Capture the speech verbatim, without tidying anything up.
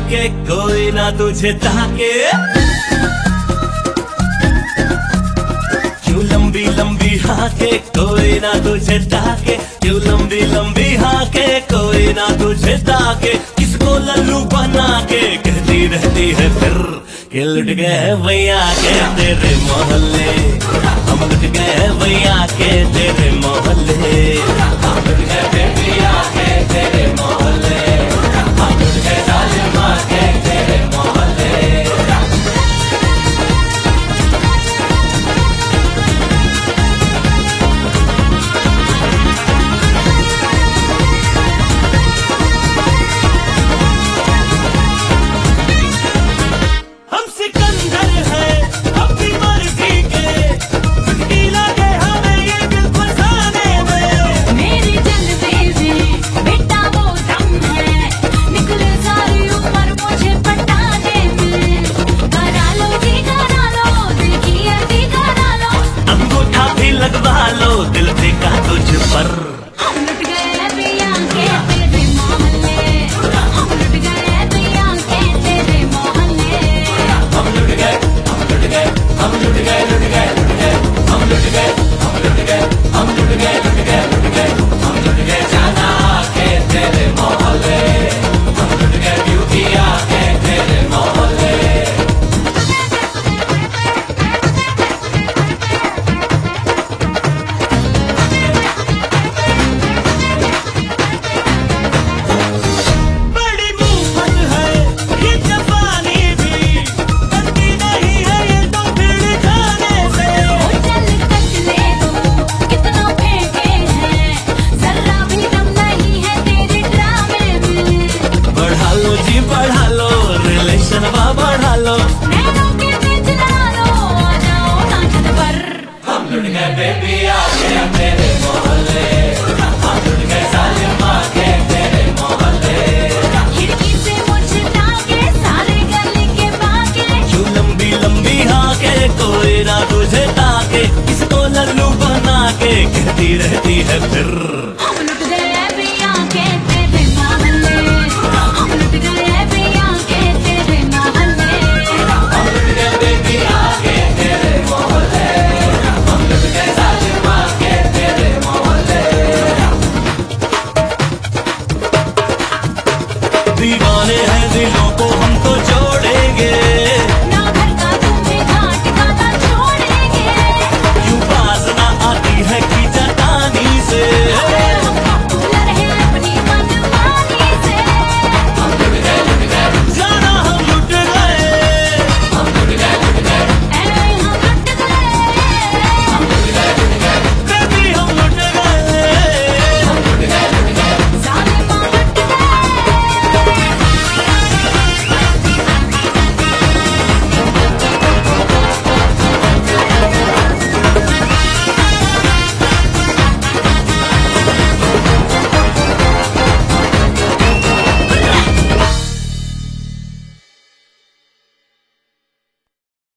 के कोई ना तुझे ताके। क्यों लंबी लंबी हाके कोई ना तुझे ताके, क्यों लंबी लंबी हाके कोई ना तुझे ताके। किसको लल्लू बना के कहती रहती है फिर कि लुट गए भैया के तेरे मोहल्ले, हम लुट गए भैया के तेरे मोहल्ले, हम लुट गए भैया के तेरे मोहल्ले, हम लुट गए जालिमा के तेरे मोहल्ले। हम सिकंदर है अपनी मर्जी के, चुटकी लगे हमें ये दिल फसाने में। मेरी जलवे में बेटा वो दम है, निकले सारी उम्र मुझे पटाने में। करा लो जी करा लो, दिल की अर्जी करा लो, अंगूठा भी लगवा लो दिल देखा तुझ पर। हम लुट गए भैया के तेरे मोहल्ले, हम लुट गए भैया के तेरे मोहल्ले। हम लुट गए हम लुट गए हम लुट गए लुट गए लुट गए हम लुट गए हम लुट गए हम लुट गए लुट गए लुट गए हम लुट गए जाना के तेरे मोहल्ले, हम लुट गए ब्यूटिया के तेरे मोहल्ले। बड़ी मुफ्त है ये जवानी भी, बनती नहीं है ये तो भीड़ खाने से। ओ चल कचले तो कितना फेंके हैं, जरा भी दम नहीं है तेरे ड्रामे में। बढ़ा लो जी बढ़ा लो रिलेशन वा बढ़ा लो, नैनों के बीच लड़ा लो, आ जाओ नाचन पर। हम लुट गए बेबी आ गया तेरे मोहल्ले, हम लुट गए जालिमा के तेरे मोहल्ले। खिड़की से मुझे ताके सारे गली के बाके, क्यों लंबी लंबी हाके कोई ना तुझे ताके, किसको लल्लू बना के कहती रहती है फिर